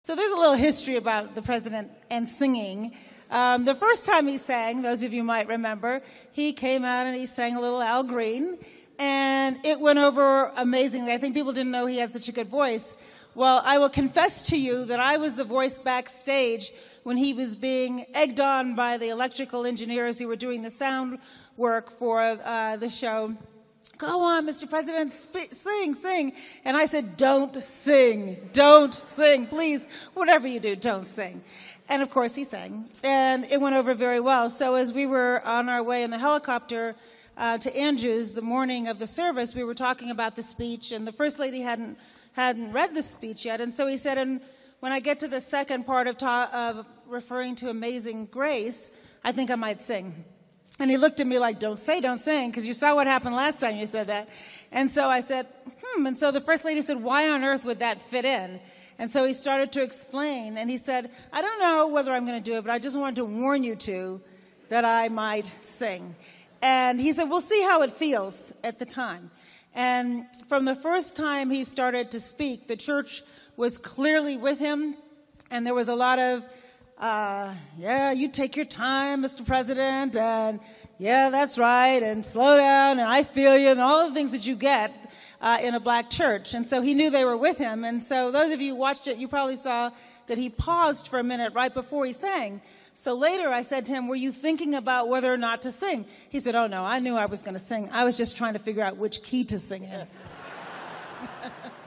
So there's a little history about the president and singing. The first time he sang, those of you might remember, he came out and he sang a little Al Green, and it went over amazingly. I think people didn't know he had such a good voice. Well, I will confess to you that I was the voice backstage when he was being egged on by the electrical engineers who were doing the sound work for the show. Go on, Mr. President, sing. And I said, don't sing, please, whatever you do, don't sing. And of course he sang, and it went over very well. So as we were on our way in the helicopter to Andrews the morning of the service, we were talking about the speech, and the First Lady hadn't read the speech yet. And so he said, and when I get to the second part of referring to Amazing Grace, I think I might sing. And he looked at me like, don't sing, because you saw what happened last time you said that. And so I said, And so the First Lady said, why on earth would that fit in? And so he started to explain, and he said, I don't know whether I'm going to do it, but I just wanted to warn you two that I might sing. And he said, we'll see how it feels at the time. And from the first time he started to speak, the church was clearly with him, and there was a lot of, yeah, you take your time, Mr. President, and yeah, that's right, and slow down, and I feel you, and all the things that you get in a black church. And so he knew they were with him. And so those of you who watched it, you probably saw that he paused for a minute right before he sang. So later I said to him, were you thinking about whether or not to sing? He said, oh, no, I knew I was going to sing. I was just trying to figure out which key to sing in.